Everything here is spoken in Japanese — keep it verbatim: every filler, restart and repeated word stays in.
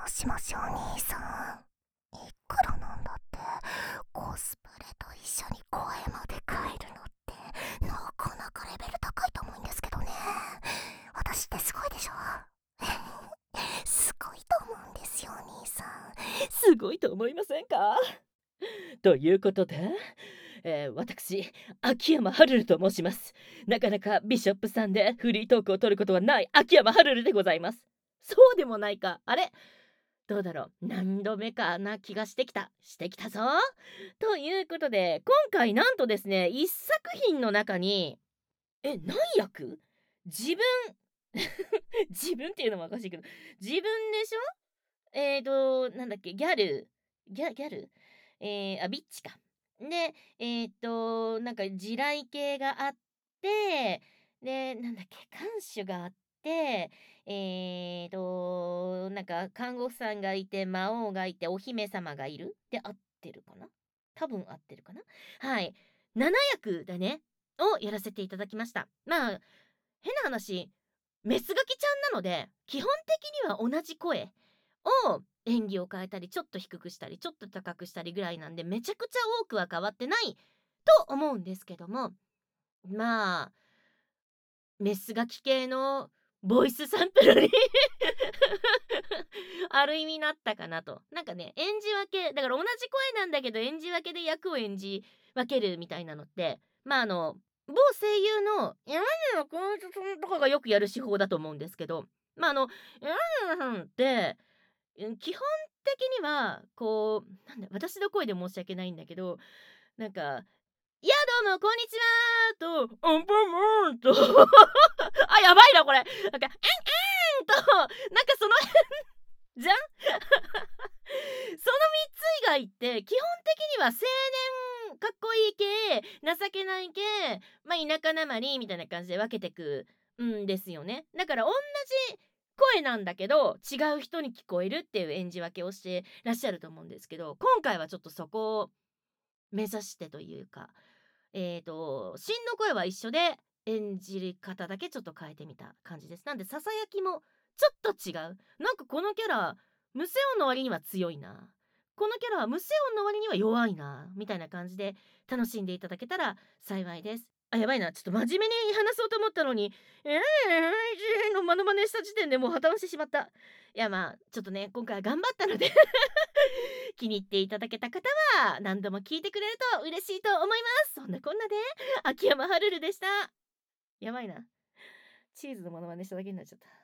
もしもしお兄さん、いくらなんだって。コスプレと一緒に声まで変えるのってなかなかレベル高いと思うんですけどね。私ってすごいでしょ。すごいと思うんですよお兄さん。 すごいと思いませんか？ということで、えー私、秋山はるると申します。なかなかビショップさんでフリートークを取ることはない秋山はるるでございます。そうでもないか。あれどうだろう、何度目かな気がしてきた。してきたぞ。ということで、今回なんとですね、一作品の中に、え、何役自分自分っていうのもおかしいけど、自分でしょ。えーと、なんだっけ、ギャルギャギャルえー、あ、ビッチか。で、えーと、なんか地雷系があって、で、なんだっけ、看守があって、えーと、なんか看護婦さんがいて、魔王がいて、お姫様がいるで、合ってるかな。多分合ってるかな。はい。なな役だね、をやらせていただきました。まあ、変な話、メスガキちゃんなので、基本的には同じ声を演技を変えたり、ちょっと低くしたり、ちょっと高くしたりぐらいなんで、めちゃくちゃ多くは変わってないと思うんですけども、まあ、メスガキ系のボイスサンプルにある意味なったかなと。なんかね、演じ分け、だから同じ声なんだけど、演じ分けで役を演じ分けるみたいなのって、まああの、某声優の山寺宏一さんとかがよくやる手法だと思うんですけど、まああの、山寺さんって、うん基本的には、こう、なんだ、私の声で申し訳ないんだけど、なんか、いや、どうも、こんにちはと、アンパンマンと、あ、やばいな、これ。なんか、えんえんと、なんかそのじゃんそのみっつ以外って、基本的には青年かっこいい系、情けない系、まあ、田舎なまりみたいな感じで分けてくんですよね。だから同じ声なんだけど、違う人に聞こえるっていう演じ分けをしてらっしゃると思うんですけど、今回はちょっとそこを目指してというか、えーと、真の声は一緒で、演じり方だけちょっと変えてみた感じです。なんで、ささやきもちょっと違う。なんかこのキャラ、無声音の割には強いな。このキャラは無声音の割には弱いな。みたいな感じで楽しんでいただけたら幸いです。あ、やばいな。ちょっと真面目に話そうと思ったのに、えー、のモノマネした時点でもう破綻してしまった。いや、まあ、ちょっとね、今回は頑張ったので気に入っていただけた方は何度も聞いてくれると嬉しいと思います。そんなこんなで秋山はるるでした。やばいな。チーズのモノマネしただけになっちゃった。